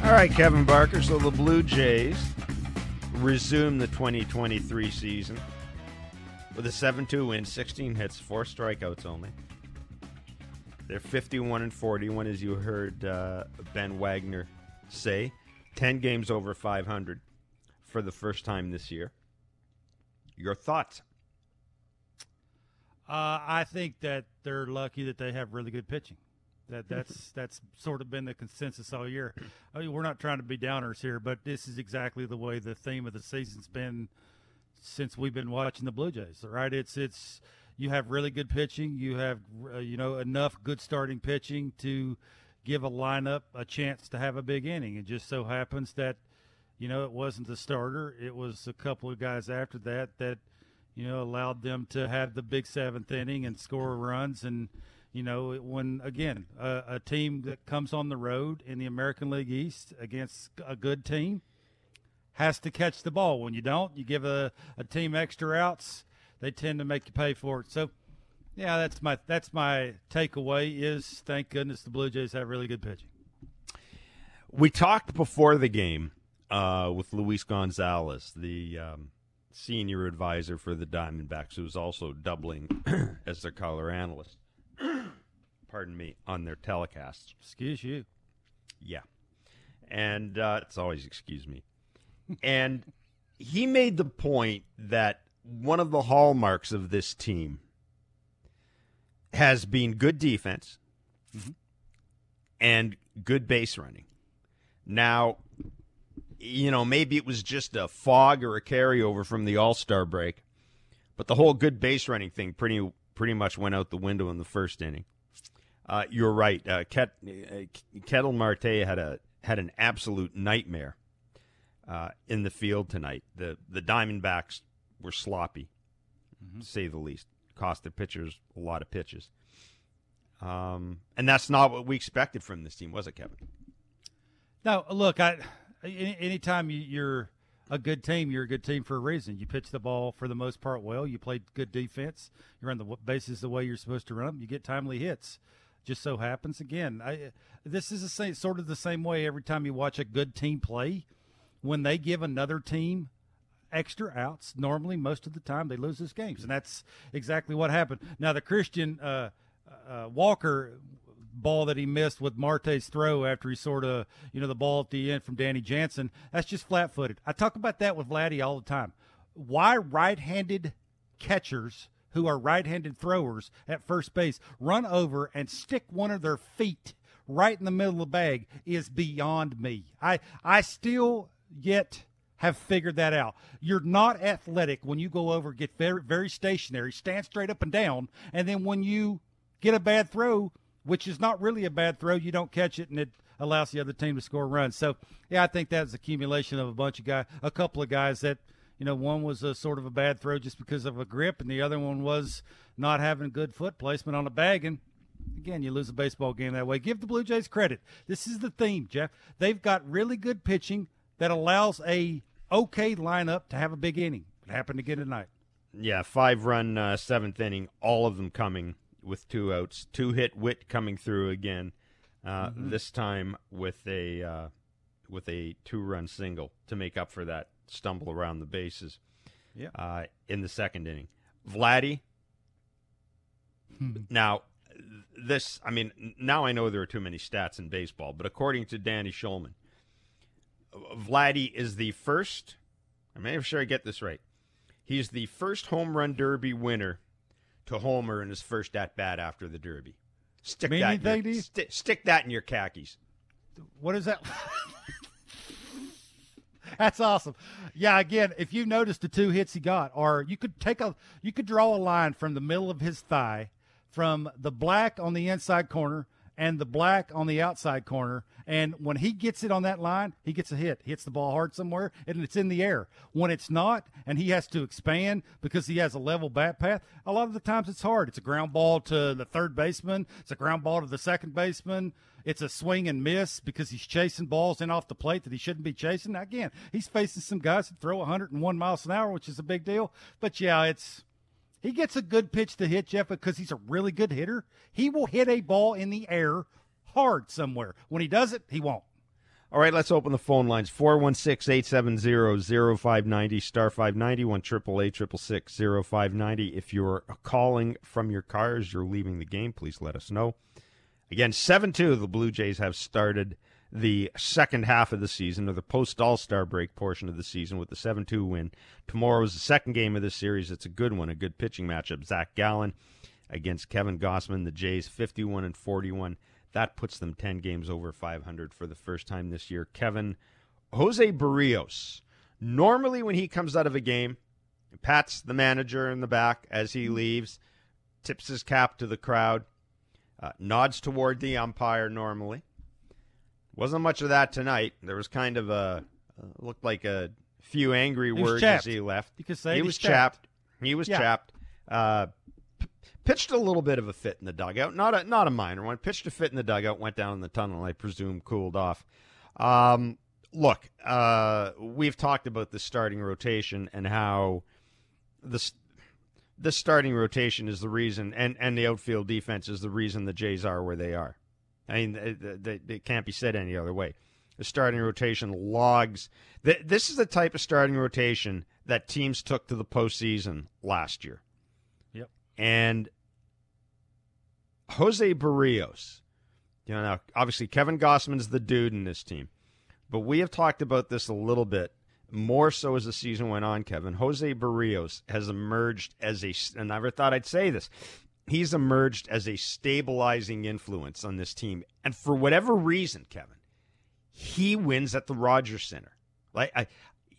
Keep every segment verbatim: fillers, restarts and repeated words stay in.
All right, Kevin Barker. So the Blue Jays resume the twenty twenty-three season with a seven two win, sixteen hits, four strikeouts only. They're fifty-one and forty-one, as you heard uh, Ben Wagner say. ten games over five hundred for the first time this year. Your thoughts? Uh, I think that they're lucky that they have really good pitching. That that's that's sort of been the consensus all year. I mean, we're not trying to be downers here, but this is exactly the way the theme of the season's been since we've been watching the Blue Jays. Right? It's it's you have really good pitching. You have uh, you know enough good starting pitching to give a lineup a chance to have a big inning. It just so happens that you know it wasn't the starter. It was a couple of guys after that that you know allowed them to have the big seventh inning and score runs. And you know, when, again, a, a team that comes on the road in the American League East against a good team has to catch the ball. When you don't, you give a, a team extra outs, they tend to make you pay for it. So, yeah, that's my that's my takeaway is, thank goodness the Blue Jays have really good pitching. We talked before the game uh, with Luis Gonzalez, the um, senior advisor for the Diamondbacks, who's also doubling as their color analyst. Pardon me, on their telecasts. Excuse you. Yeah. And uh, it's always excuse me. And he made the point that one of the hallmarks of this team has been good defense mm-hmm. and good base running. Now, you know, maybe it was just a fog or a carryover from the All-Star break, but the whole good base running thing pretty pretty much went out the window in the first inning. Uh, you're right. Uh, Ket, uh, Ketel Marte had a had an absolute nightmare uh, in the field tonight. The the Diamondbacks were sloppy, mm-hmm. to say the least. Cost their pitchers a lot of pitches. Um, and that's not what we expected from this team, was it, Kevin? No, look, I any, anytime you, you're a good team, you're a good team for a reason. You pitch the ball for the most part well. You play good defense. You run the bases the way you're supposed to run them. You get timely hits. Just so happens, again, I, this is the same, sort of the same way every time you watch a good team play. When they give another team extra outs, normally most of the time they lose those games, and that's exactly what happened. Now, the Christian uh, uh, Walker ball that he missed with Marte's throw after he sort of, you know, the ball at the end from Danny Jansen, that's just flat-footed. I talk about that with Vladdy all the time. Why right-handed catchers who are right-handed throwers at first base run over and stick one of their feet right in the middle of the bag is beyond me. I I still yet have figured that out. You're not athletic when you go over, get very, very stationary, stand straight up and down, and then when you get a bad throw, which is not really a bad throw, you don't catch it, and it allows the other team to score runs. So, yeah, I think that's accumulation of a bunch of guys, a couple of guys that, you know, one was a sort of a bad throw just because of a grip, and the other one was not having good foot placement on a bag. And, again, you lose a baseball game that way. Give the Blue Jays credit. This is the theme, Jeff. They've got really good pitching that allows a okay lineup to have a big inning. It happened again tonight. Yeah, five-run uh, seventh inning, all of them coming with two outs. Two-hit Witt coming through again, uh, mm-hmm. this time with a uh, with a two-run single to make up for that stumble around the bases yeah. uh, in the second inning. Vladdy, now, this, I mean, now I know there are too many stats in baseball, but according to Danny Schulman, Vladdy is the first, I'm not sure I get this right, he's the first home run derby winner to homer in his first at-bat after the derby. Stick, Mean that, in your, you... st- stick that in your khakis. What is that? That's awesome. Yeah, again, if you notice the two hits he got, or you could take a, you could draw a line from the middle of his thigh, from the black on the inside corner and the black on the outside corner, and when he gets it on that line, he gets a hit. He hits the ball hard somewhere, and it's in the air. When it's not, and he has to expand because he has a level bat path, a lot of the times it's hard. It's a ground ball to the third baseman. It's a ground ball to the second baseman. It's a swing and miss because he's chasing balls in off the plate that he shouldn't be chasing. Now, again, he's facing some guys that throw one hundred one miles an hour, which is a big deal. But, yeah, it's he gets a good pitch to hit, Jeff, because he's a really good hitter. He will hit a ball in the air hard somewhere. When he does it, he won't. All right, let's open the phone lines. four one six, eight seven zero, zero five nine zero, star five ninety, one eight eight eight six six, zero five nine zero. If you're calling from your car as you're leaving the game, please let us know. Again, seven two, the Blue Jays have started the second half of the season, or the post-All-Star break portion of the season, with the seven two win. Tomorrow is the second game of this series. It's a good one, a good pitching matchup. Zach Gallen against Kevin Gossman. The Jays fifty-one and forty-one. That puts them ten games over five hundred for the first time this year. Kevin, Jose Barrios, normally when he comes out of a game, pats the manager in the back as he leaves, tips his cap to the crowd, uh, nods toward the umpire normally. Wasn't much of that tonight. There was kind of a, uh, looked like a few angry he words chapped. as he left. You could say he was chapped. chapped. He was yeah. chapped. Uh, Pitched a little bit of a fit in the dugout, not a not a minor one. Pitched a fit in the dugout, went down in the tunnel, I presume, cooled off. Um, look, uh, we've talked about the starting rotation and how the the starting rotation is the reason, and, and the outfield defense is the reason the Jays are where they are. I mean, it, it, it can't be said any other way. The starting rotation logs. Th- this is the type of starting rotation that teams took to the postseason last year. Yep. And Jose Barrios, you know, now obviously Kevin Gossman's the dude in this team, but we have talked about this a little bit more so as the season went on. Kevin, Jose Barrios has emerged as a, and I never thought I'd say this, he's emerged as a stabilizing influence on this team, and for whatever reason, Kevin, he wins at the Rogers Center. Like I,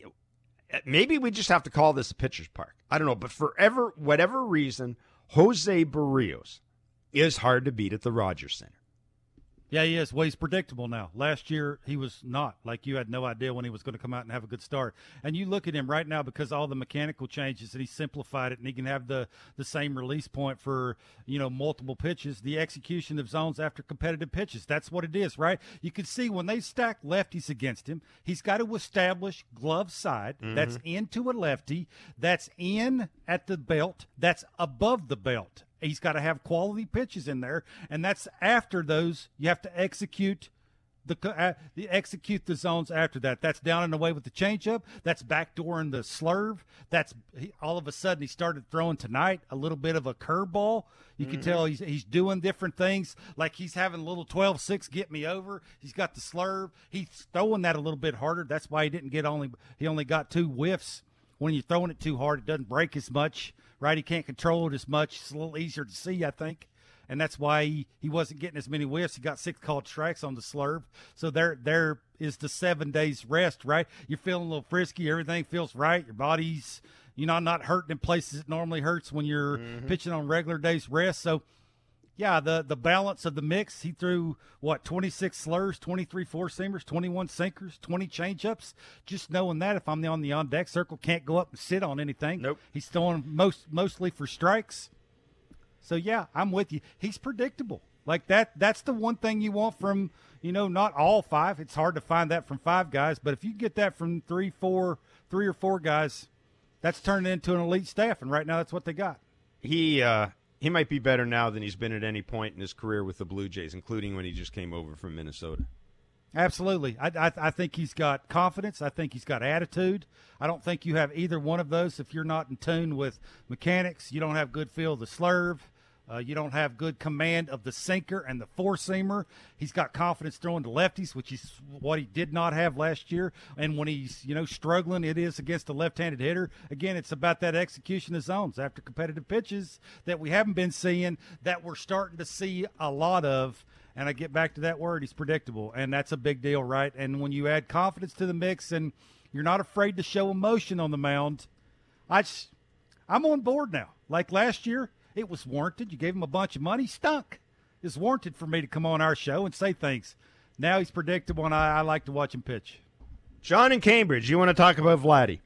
maybe we just have to call this a pitcher's park. I don't know, but forever, whatever reason, Jose Barrios is hard to beat at the Rogers Center. Yeah, he is. Well, he's predictable now. Last year, he was not. Like, you had no idea when he was going to come out and have a good start. And you look at him right now because all the mechanical changes, and he simplified it, and he can have the, the same release point for, you know, multiple pitches, the execution of zones after competitive pitches. That's what it is, right? You can see when they stack lefties against him, he's got to establish glove side. Mm-hmm. That's into a lefty. That's in at the belt. That's above the belt. He's got to have quality pitches in there, and that's after those. You have to execute the, uh, the execute the zones after that. That's down and away with the changeup. That's backdooring the slurve. That's he, all of a sudden he started throwing tonight a little bit of a curveball. You mm-hmm. can tell he's he's doing different things. Like he's having a little twelve six get me over. He's got the slurve. He's throwing that a little bit harder. That's why he didn't get only he only got two whiffs. When you're throwing it too hard, it doesn't break as much, right? He can't control it as much. It's a little easier to see, I think. And that's why he, he wasn't getting as many whiffs. He got six called strikes on the slurve. So there there is the seven days rest, right? You're feeling a little frisky. Everything feels right. Your body's, you know, not hurting in places it normally hurts when you're mm-hmm. pitching on regular days rest. So, yeah, the, the balance of the mix, he threw, what, twenty-six slurs, twenty-three four-seamers, twenty-one sinkers, twenty changeups. Just knowing that if I'm on the on-deck circle, can't go up and sit on anything. Nope. He's throwing most mostly for strikes. So, yeah, I'm with you. He's predictable. Like, that. that's the one thing you want from, you know, not all five. It's hard to find that from five guys. But if you get that from three, four, three or four guys, that's turning into an elite staff. And right now that's what they got. He, uh, He might be better now than he's been at any point in his career with the Blue Jays, including when he just came over from Minnesota. Absolutely. I, I, I think he's got confidence. I think he's got attitude. I don't think you have either one of those if you're not in tune with mechanics. You don't have good feel of the slurve. Uh, you don't have good command of the sinker and the four-seamer. He's got confidence throwing to lefties, which is what he did not have last year. And when he's, you know, struggling, it is against a left-handed hitter. Again, it's about that execution of zones after competitive pitches that we haven't been seeing, that we're starting to see a lot of. And I get back to that word, he's predictable. And that's a big deal, right? And when you add confidence to the mix and you're not afraid to show emotion on the mound, I just, I'm on board now. Like last year, it was warranted. You gave him a bunch of money. Stunk. It's warranted for me to come on our show and say things. Now he's predictable, and I, I like to watch him pitch. John in Cambridge, you want to talk about Vladdy?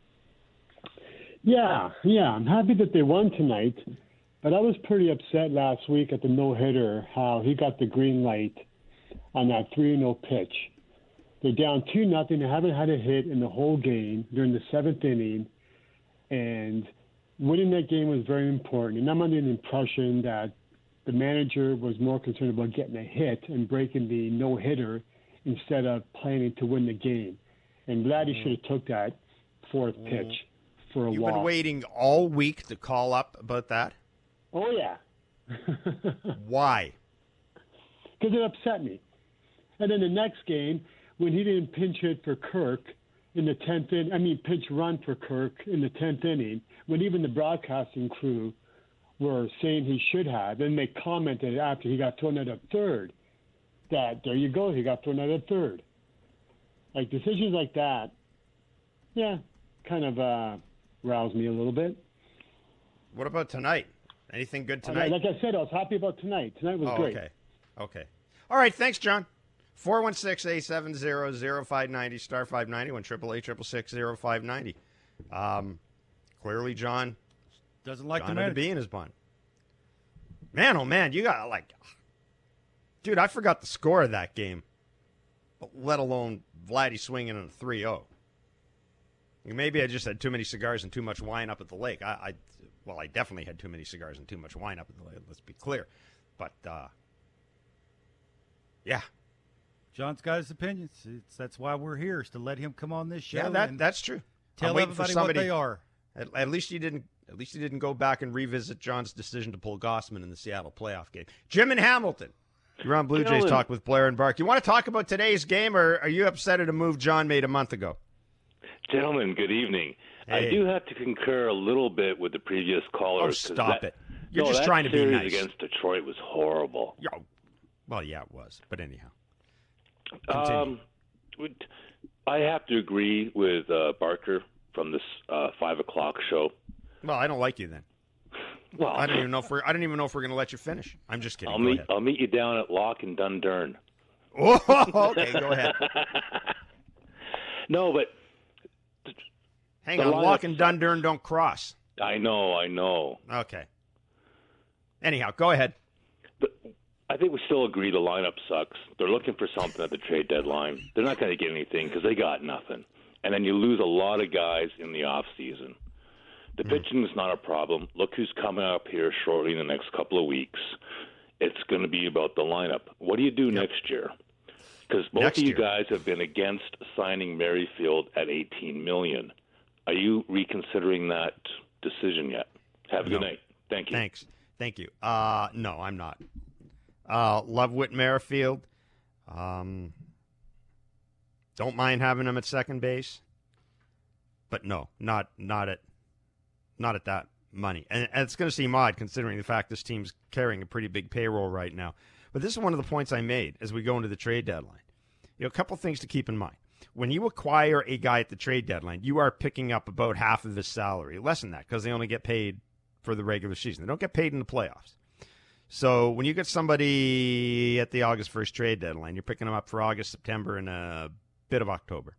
Yeah, yeah. I'm happy that they won tonight, but I was pretty upset last week at the no-hitter, how he got the green light on that three and oh pitch. They're down two nothing. They haven't had a hit in the whole game during the seventh inning, and winning that game was very important. And I'm under the impression that the manager was more concerned about getting a hit and breaking the no-hitter instead of planning to win the game. And Vladdy mm. should have took that fourth mm. pitch for a You've walk. You've been waiting all week to call up about that? Oh, yeah. Why? Because it upset me. And then the next game, when he didn't pinch hit for Kirk in the tenth inning, I mean pinch run for Kirk in the tenth inning, when even the broadcasting crew were saying he should have, and they commented after he got thrown out at third, that there you go, he got thrown out at third. Like decisions like that, yeah, kind of uh, roused me a little bit. What about tonight? Anything good tonight? Like I said, I was happy about tonight. Tonight was oh, great. Okay. Okay. All right. Thanks, John. four one six, eight seven zero, zero five nine zero, star five ninety, one triple eight, triple six, zero five ninety. Um, clearly, John doesn't like John the had a bee in his bun. Man, oh, man, you got, like, dude, I forgot the score of that game, let alone Vladdy swinging in a three oh. Maybe I just had too many cigars and too much wine up at the lake. I, I Well, I definitely had too many cigars and too much wine up at the lake, let's be clear. But, uh, yeah. John's got his opinions. It's, that's why we're here, is to let him come on this show. Yeah, that, that's true. Tell everybody somebody, what they are. At, at least you didn't. At least you didn't go back and revisit John's decision to pull Gossman in the Seattle playoff game. Jim in Hamilton, you're on Blue Jays Talk with Blair and Bark. You want to talk about today's game, or are you upset at a move John made a month ago? Gentlemen, good evening. Hey. I do have to concur a little bit with the previous caller. Oh, stop that, it! You're no, just that trying to be series nice. Against Detroit was horrible. Yeah, well, yeah, it was. But anyhow, um, I have to agree with uh, Barker from this uh, five o'clock show. Well, I don't like you then. Well, I don't even know if we're. I don't even know if we're going to let you finish. I'm just kidding. I'll go meet. ahead. I'll meet you down at Lock and Dundurn. Oh, okay, go ahead. No, but hang on. Lock and Dundurn don't cross. I know. I know. Okay. Anyhow, go ahead. But I think we still agree the lineup sucks. They're looking for something at the trade deadline. They're not going to get anything because they got nothing. And then you lose a lot of guys in the off season. The pitching is not a problem. Look who's coming up here shortly in the next couple of weeks. It's going to be about the lineup. What do you do yep. next year? Because both next of you year. guys have been against signing Merrifield at eighteen million dollars. Are you reconsidering that decision yet? Have a no. good night. Thank you. Thanks. Thank you. Uh, no, I'm not. Uh, love Whit Merrifield. Um, don't mind having him at second base. But no, not not at not at that money. And, and it's going to seem odd considering the fact this team's carrying a pretty big payroll right now. But this is one of the points I made as we go into the trade deadline. You know, a couple things to keep in mind. When you acquire a guy at the trade deadline, you are picking up about half of his salary. Less than that, because they only get paid for the regular season. They don't get paid in the playoffs. So when you get somebody at the August first trade deadline, you're picking them up for August, September, and a bit of October.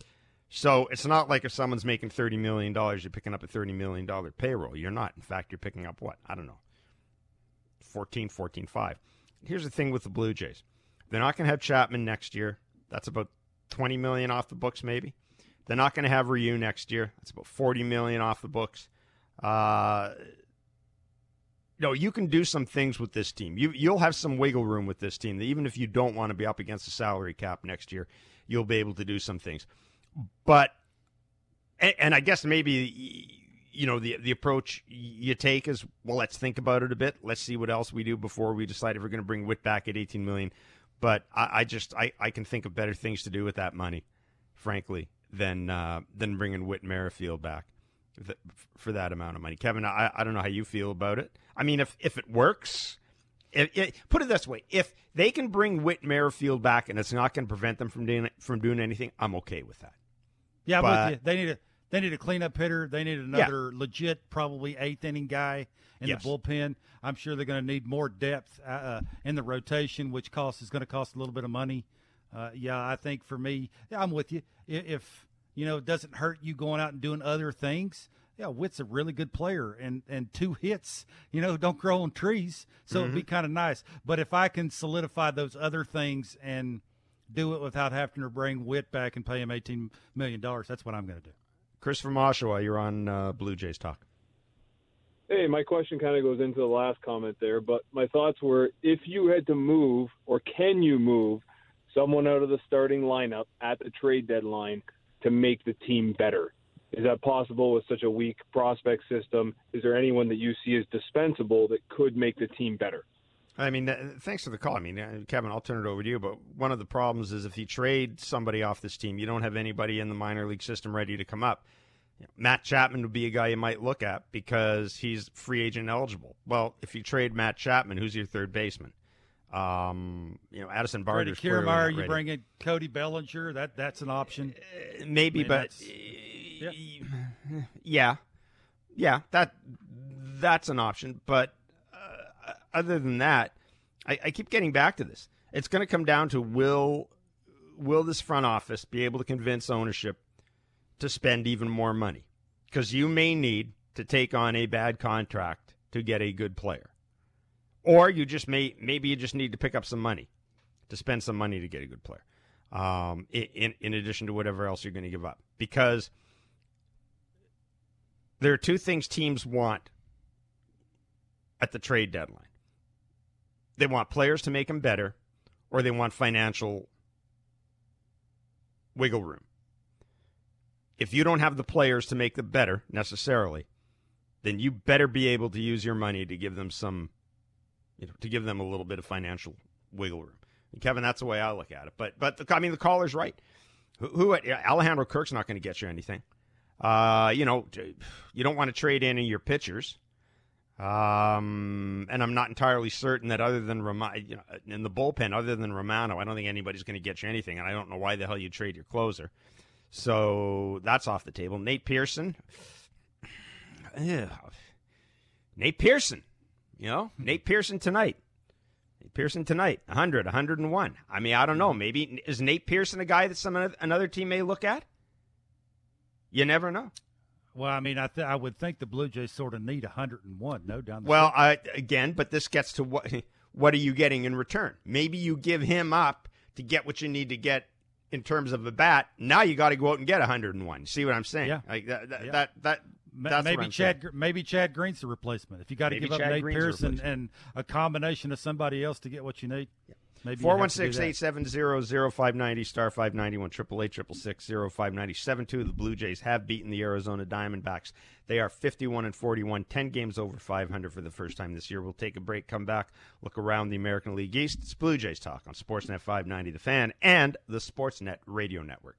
So it's not like if someone's making thirty million dollars, you're picking up a thirty million dollars payroll. You're not. In fact, you're picking up what? I don't know, fourteen, fourteen, five. Here's the thing with the Blue Jays. They're not going to have Chapman next year. That's about twenty million dollars off the books maybe. They're not going to have Ryu next year. That's about forty million dollars off the books. Uh, you know, you can do some things with this team. You, you'll have some wiggle room with this team. That even if you don't want to be up against the salary cap next year, you'll be able to do some things. But, and, and I guess maybe, you know, the the approach you take is, well, let's think about it a bit. Let's see what else we do before we decide if we're going to bring Whit back at eighteen million dollars. But I, I just, I, I can think of better things to do with that money, frankly, than uh, than bringing Whit Merrifield back for that amount of money. Kevin, I, I don't know how you feel about it. I mean, if, if it works, if, it, put it this way, if they can bring Whit Merrifield back and it's not going to prevent them from doing from doing anything, I'm okay with that. Yeah, I'm but, with you. They need a they need a cleanup hitter. They need another yeah. legit, probably eighth inning guy in yes. the bullpen. I'm sure they're going to need more depth uh, in the rotation, which cost is going to cost a little bit of money. Uh, yeah, I think for me, yeah, I'm with you. If you know, it doesn't hurt you going out and doing other things. Yeah, Whit's a really good player, and, and two hits, you know, don't grow on trees, so mm-hmm. it'd be kind of nice. But if I can solidify those other things and do it without having to bring Whit back and pay him eighteen million dollars, that's what I'm going to do. Chris from Oshawa, you're on uh, Blue Jays Talk. Hey, my question kind of goes into the last comment there, but my thoughts were, if you had to move, or can you move, someone out of the starting lineup at the trade deadline to make the team better. Is that possible with such a weak prospect system? Is there anyone that you see as dispensable that could make the team better? I mean, uh, thanks for the call. I mean, uh, Kevin, I'll turn it over to you. But one of the problems is if you trade somebody off this team, you don't have anybody in the minor league system ready to come up. You know, Matt Chapman would be a guy you might look at because he's free agent eligible. Well, if you trade Matt Chapman, who's your third baseman? Um, you know, Addison Barter's Freddie Kiermaier, you bring in Cody Bellinger. That that's an option. Uh, maybe, I mean, but yeah. yeah, yeah, that that's an option. But uh, other than that, I, I keep getting back to this. It's going to come down to will will this front office be able to convince ownership to spend even more money? Because you may need to take on a bad contract to get a good player. Or you just may, maybe you just need to pick up some money to spend some money to get a good player, um, in, in addition to whatever else you're going to give up. Because there are two things teams want at the trade deadline. They want players to make them better, or they want financial wiggle room. If you don't have the players to make them better necessarily, then you better be able to use your money to give them some, you know, to give them a little bit of financial wiggle room. And Kevin, that's the way I look at it. But, but the, I mean, the caller's right. Who, who Alejandro Kirk's not going to get you anything. Uh, you know, you don't want to trade any of your pitchers. Um, and I'm not entirely certain that other than Romano, you know, in the bullpen, other than Romano, I don't think anybody's going to get you anything. And I don't know why the hell you trade your closer. So that's off the table. Nate Pearson. Ugh. Nate Pearson. You know, Nate Pearson tonight. Nate Pearson tonight. one hundred, one oh one. I mean, I don't know. Maybe is Nate Pearson a guy that some another team may look at? You never know. Well, I mean, I th- I would think the Blue Jays sort of need one hundred one, no, down the Well, I, again, but this gets to what what are you getting in return? Maybe you give him up to get what you need to get in terms of a bat. Now you got to go out and get one hundred one. See what I'm saying? Yeah. Like that, that, yeah. that, that that's maybe what I'm Chad saying. maybe Chad Green's the replacement. If you got to give up Chad Nate Green's Pearson and a combination of somebody else to get what you need. Yeah. Maybe four one six, eight seven zero, zero five nine zero, star five ninety-one, triple eight, triple six, zero five nine zero, seven two. The Blue Jays have beaten the Arizona Diamondbacks. They are fifty-one and forty-one, ten games over five hundred for the first time this year. We'll take a break, come back, look around the American League East. It's Blue Jays Talk on Sportsnet five ninety The Fan and the Sportsnet Radio Network.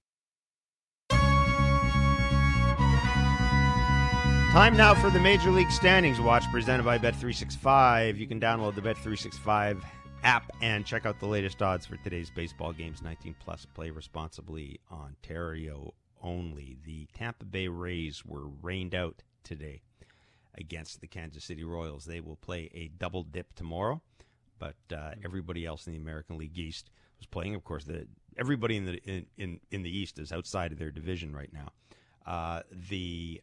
Time now for the Major League Standings Watch presented by Bet three sixty-five. You can download the Bet three sixty-five app and check out the latest odds for today's baseball games. nineteen plus, play responsibly, Ontario only. The Tampa Bay Rays were rained out today against the Kansas City Royals. They will play a double dip tomorrow, but uh, everybody else in the American League East was playing. Of course, the everybody in the in, in, in the East is outside of their division right now. Uh, the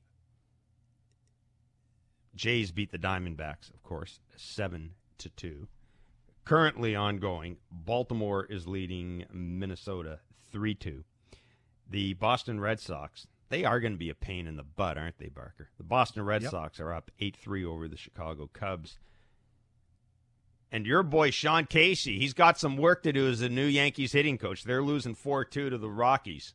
Jays beat the Diamondbacks, of course, seven to two. Currently ongoing, Baltimore is leading Minnesota three two. The Boston Red Sox, they are going to be a pain in the butt, aren't they, Barker? The Boston Red yep. Sox are up eight three over the Chicago Cubs. And your boy, Sean Casey, he's got some work to do as a new Yankees hitting coach. They're losing four two to the Rockies.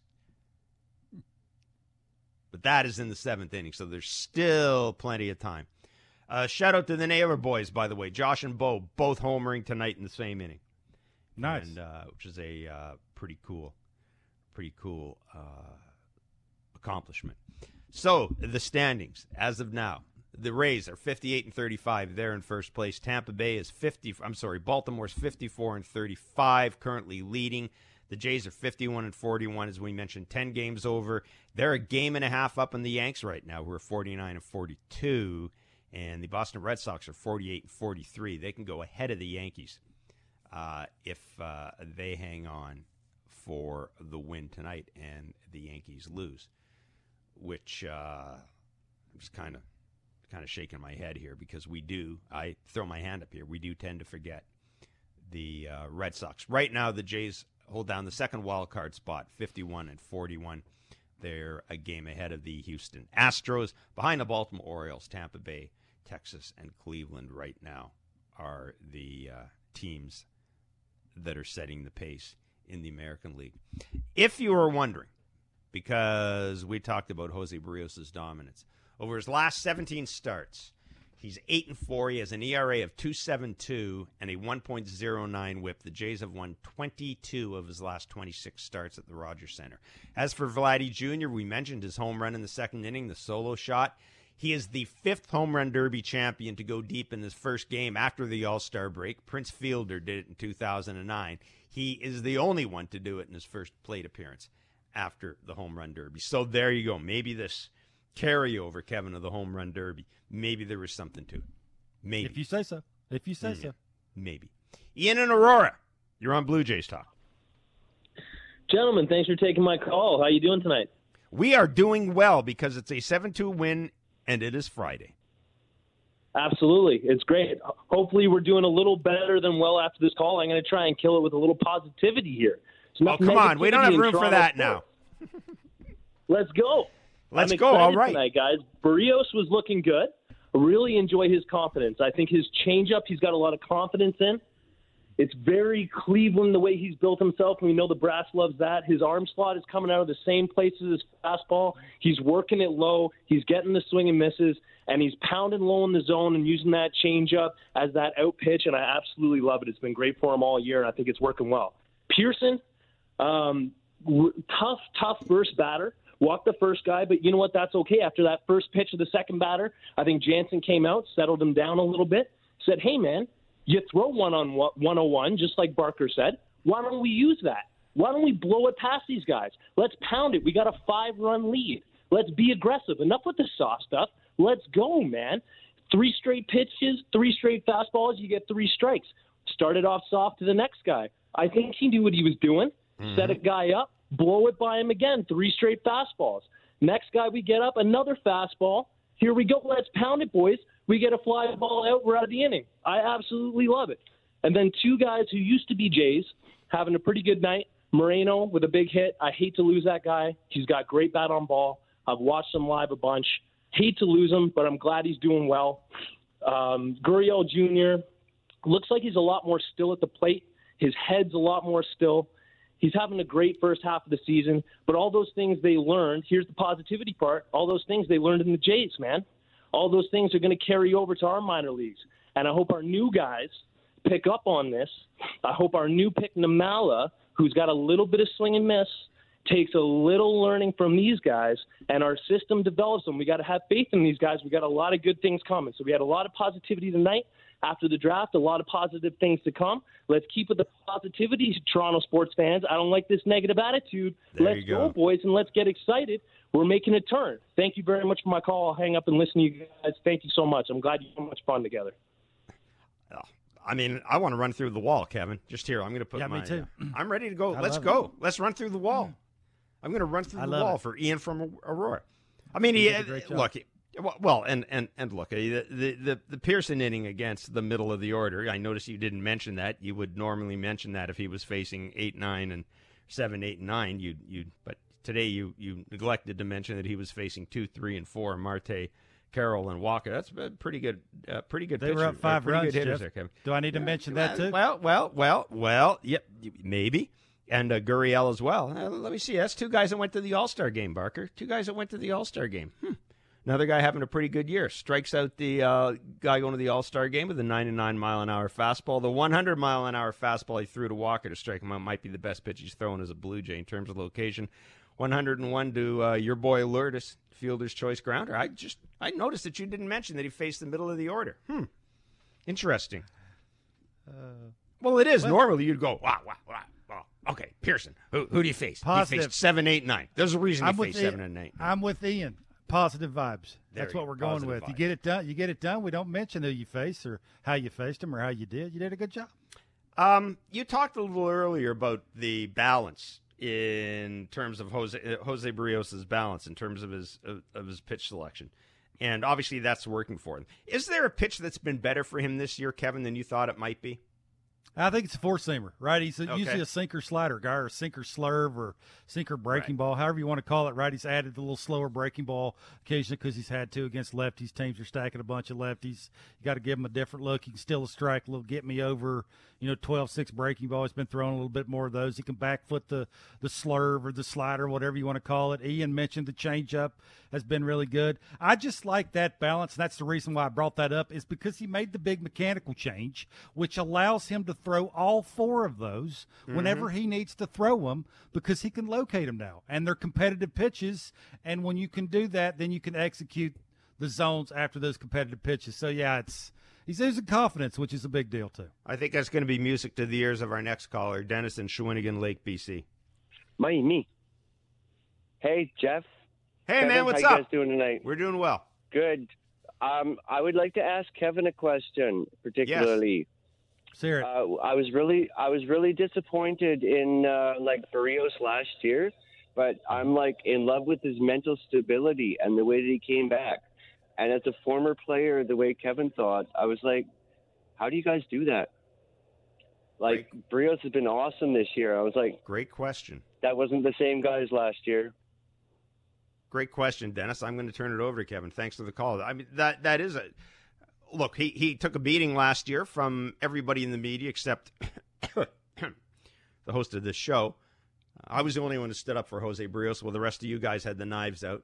But that is in the seventh inning, so there's still plenty of time. Uh, shout out to the Naylor boys, by the way. Josh and Bo, both homering tonight in the same inning. Nice. And, uh, which is a uh, pretty cool, pretty cool uh, accomplishment. So, the standings, as of now. The Rays are fifty-eight and thirty-five. They're in first place. Tampa Bay is fifty. I'm sorry, Baltimore's fifty-four and thirty-five, currently leading. The Jays are fifty-one and forty-one, as we mentioned, ten games over. They're a game and a half up on the Yanks right now, who are forty-nine and forty-two. And the Boston Red Sox are forty-eight and forty-three. They can go ahead of the Yankees uh, if uh, they hang on for the win tonight and the Yankees lose, which uh, I'm just kind of kind of shaking my head here because we do, I throw my hand up here, we do tend to forget the uh, Red Sox. Right now, the Jays hold down the second wild card spot, fifty-one and forty-one. They're a game ahead of the Houston Astros. Behind the Baltimore Orioles, Tampa Bay, Texas, and Cleveland right now are the uh, teams that are setting the pace in the American League. If you were wondering, because we talked about Jose Barrios' dominance, over his last seventeen starts, he's eight and four. He has an E R A of two point seven two and a one point oh nine whip. The Jays have won twenty-two of his last twenty-six starts at the Rogers Center. As for Vladdy Junior, we mentioned his home run in the second inning, the solo shot. He is the fifth home run derby champion to go deep in his first game after the All-Star break. Prince Fielder did it in two thousand nine. He is the only one to do it in his first plate appearance after the home run derby. So there you go. Maybe this carryover, Kevin, of the home run derby, maybe there was something to it. Maybe. If you say so. If you say Mm-hmm. so. Maybe. Ian and Aurora, you're on Blue Jays Talk. Gentlemen, thanks for taking my call. How you doing tonight? We are doing well because it's a seven two win, and it is Friday. Absolutely. It's great. Hopefully we're doing a little better than well after this call. I'm going to try and kill it with a little positivity here. Oh, come on. We don't have room for that now. Let's go. Let's I'm go. All right. Tonight, guys. Barrios was looking good. I really enjoy his confidence. I think his changeup, he's got a lot of confidence in. It's very Cleveland, the way he's built himself, and we know the brass loves that. His arm slot is coming out of the same place as his fastball. He's working it low. He's getting the swing and misses, and he's pounding low in the zone and using that changeup as that out pitch, and I absolutely love it. It's been great for him all year, and I think it's working well. Pearson, um, tough, tough first batter. Walked the first guy, but you know what? That's okay. After that first pitch of the second batter, I think Jansen came out, settled him down a little bit, said, hey, man, you throw one on one oh one, just like Barker said. Why don't we use that? Why don't we blow it past these guys? Let's pound it. We got a five-run lead. Let's be aggressive. Enough with the soft stuff. Let's go, man. Three straight pitches, three straight fastballs, you get three strikes. Started off soft to the next guy. I think he knew what he was doing. Mm-hmm. Set a guy up. Blow it by him again, three straight fastballs. Next guy we get up, another fastball. Here we go. Let's pound it, boys. We get a fly ball out. We're out of the inning. I absolutely love it. And then two guys who used to be Jays having a pretty good night. Moreno with a big hit. I hate to lose that guy. He's got great bat on ball. I've watched him live a bunch. Hate to lose him, but I'm glad he's doing well. Um, Gurriel Junior looks like he's a lot more still at the plate. His head's a lot more still. He's having a great first half of the season, but all those things they learned, here's the positivity part, all those things they learned in the Jays, man. All those things are going to carry over to our minor leagues. And I hope our new guys pick up on this. I hope our new pick, Namala, who's got a little bit of swing and miss, takes a little learning from these guys, and our system develops them. We got to have faith in these guys. We got a lot of good things coming. So we had a lot of positivity tonight. After the draft, a lot of positive things to come. Let's keep with the positivity, Toronto sports fans. I don't like this negative attitude. There let's you go. go, boys, and let's get excited. We're making a turn. Thank you very much for my call. I'll hang up and listen to you guys. Thank you so much. I'm glad you had so much fun together. Oh, I mean, I want to run through the wall, Kevin. Just here. I'm going to put Yeah, my. me too. uh, I'm ready to go. I Let's love go. it. Let's run through the wall. I'm going to run through I the love wall it. for Ian from Aurora. I mean, You he, did a great job. look. Well, and, and, and look, the, the, the, the Pearson inning against the middle of the order, I noticed you didn't mention that. You would normally mention that if he was facing eight, nine, and seven, eight, and nine. You'd, you'd, but today you, you neglected to mention that he was facing two, three, and four, Marte, Carroll, and Walker. That's a pretty good, uh, pretty good They pitcher. were up five pretty runs, good hitters Jeff. there, Kevin. Do I need to mention that too? Well, well, well, well, yep, maybe. And uh, Gurriel as well. Uh, let me see. That's two guys that went to the All-Star game, Barker. Two guys that went to the All-Star game. Hmm. Another guy having a pretty good year. Strikes out the uh, guy going to the All-Star game with a ninety-nine mile an hour fastball. The one hundred mile an hour fastball he threw to Walker to strike him out might be the best pitch he's thrown as a Blue Jay in terms of location. one hundred one to uh, your boy Lourdes, fielder's choice grounder. I just I noticed that you didn't mention that he faced the middle of the order. Hmm. Interesting. Uh, Well, it is. well- Normally you'd go, wow, wow, wow. wow. Okay, Pearson. Who, who do you face? Positive. He faced seven, eight, nine. There's a reason I'm he with faced Ian. seven and eight. I'm with Ian. Positive vibes. There That's you what go. we're going Positive with. You vibes. get it done. You get it done. We don't mention who you faced or how you faced them or how you did. You did a good job. Um, you talked a little earlier about the balance in terms of Jose uh, Jose Barrios' balance in terms of his of, of his pitch selection, and obviously that's working for him. Is there a pitch that's been better for him this year, Kevin, than you thought it might be? I think it's a four seamer, right? He's Okay. usually a sinker slider guy or a sinker slurve or sinker breaking Right. ball, however you want to call it, right? He's added the little slower breaking ball occasionally because he's had to against lefties. Teams are stacking a bunch of lefties. You got to give him a different look. He can still strike a little, get me over, you know, twelve six breaking ball. He's been throwing a little bit more of those. He can back foot the, the slurve or the slider, whatever you want to call it. Ian mentioned the changeup has been really good. I just like that balance. That's the reason why I brought that up, is because he made the big mechanical change, which allows him to throw all four of those mm-hmm. whenever he needs to throw them, because he can locate them now. And they're competitive pitches, and when you can do that, then you can execute the zones after those competitive pitches. So, yeah, it's he's losing confidence, which is a big deal, too. I think that's going to be music to the ears of our next caller, Dennis in Shawinigan Lake, B C. My, me. Hey, Jeff. Hey, Kevin, man, what's how up? How you guys doing tonight? We're doing well. Good. Um, I would like to ask Kevin a question, particularly. Yes. Sure. Uh, I was really, I was really disappointed in uh, like Barrios last year, but I'm like in love with his mental stability and the way that he came back. And as a former player, the way Kevin thought, I was like, how do you guys do that? Like, Great. Barrios has been awesome this year. I was like, great question. That wasn't the same guys last year. Great question, Dennis. I'm going to turn it over to Kevin. Thanks for the call. I mean, that that is a look. He he took a beating last year from everybody in the media except the host of this show. I was the only one who stood up for Jose Barrios, while the rest of you guys had the knives out.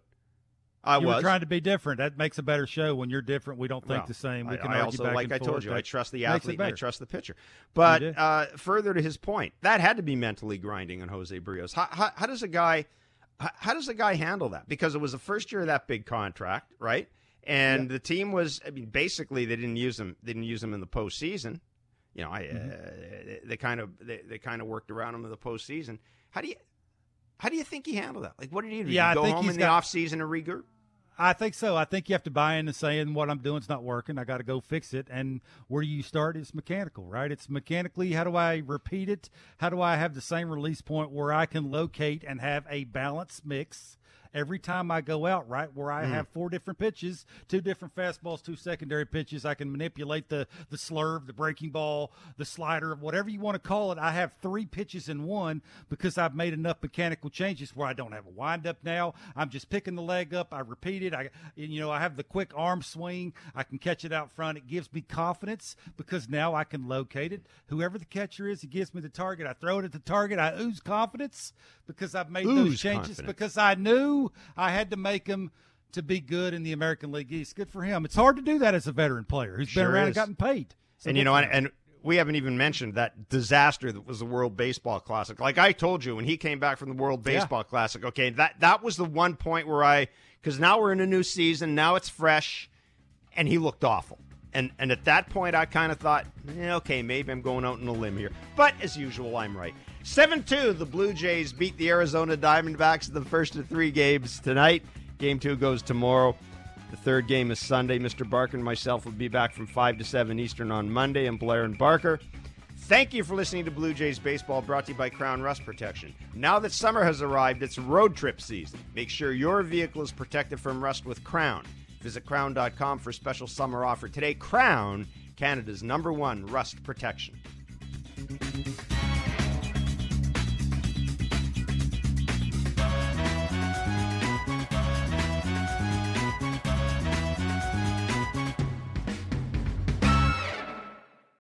I you was were trying to be different. That makes a better show when you're different. We don't think well, the same. We I, can I argue also, back like and I forth. told you, That I trust the makes it athlete and I better. trust the pitcher. But You do. uh, further to his point, that had to be mentally grinding on Jose Barrios. How, how, how does a guy, how, how does a guy handle that? Because it was the first year of that big contract, right? And Yeah. the team was, I mean, basically they didn't use him. They didn't use him in the postseason. You know, I, Mm-hmm. uh, they kind of they, they kind of worked around him in the postseason. How do you how do you think he handled that? Like, what did he do? Yeah, Did he I go think home he's in got- the off season and regroup? I think so. I think you have to buy into saying what I'm doing is not working. I got to go fix it. And where you start is mechanical, right? It's mechanically, how do I repeat it? How do I have the same release point where I can locate and have a balanced mix every time I go out, right? Where I mm. have four different pitches, two different fastballs, two secondary pitches. I can manipulate the, the slurve, the breaking ball, the slider, whatever you want to call it. I have three pitches in one because I've made enough mechanical changes where I don't have a windup now. I'm just picking the leg up. I repeat it. I, you know, I have the quick arm swing. I can catch it out front. It gives me confidence because now I can locate it. Whoever the catcher is, it gives me the target. I throw it at the target. I ooze confidence because I've made Ooze those changes confidence. because I knew I had to make him to be good in the American League East. Good for him. It's hard to do that as a veteran player who's Sure been around is. and gotten paid. So And, you good know, for and, him. and we haven't even mentioned that disaster that was the World Baseball Classic. Like I told you, when he came back from the World Yeah. Baseball Classic, okay, that, that was the one point where I – because now we're in a new season, now it's fresh, and he looked awful. And and at that point, I kind of thought, eh, okay, maybe I'm going out on a limb here. But as usual, I'm right. seven two, the Blue Jays beat the Arizona Diamondbacks in the first of three games tonight. Game two goes tomorrow. The third game is Sunday. Mister Barker and myself will be back from five to seven Eastern on Monday, and Blair and Barker. Thank you for listening to Blue Jays Baseball, brought to you by Crown Rust Protection. Now that summer has arrived, it's road trip season. Make sure your vehicle is protected from rust with Crown. Visit crown dot com for a special summer offer today. Crown, Canada's number one rust protection.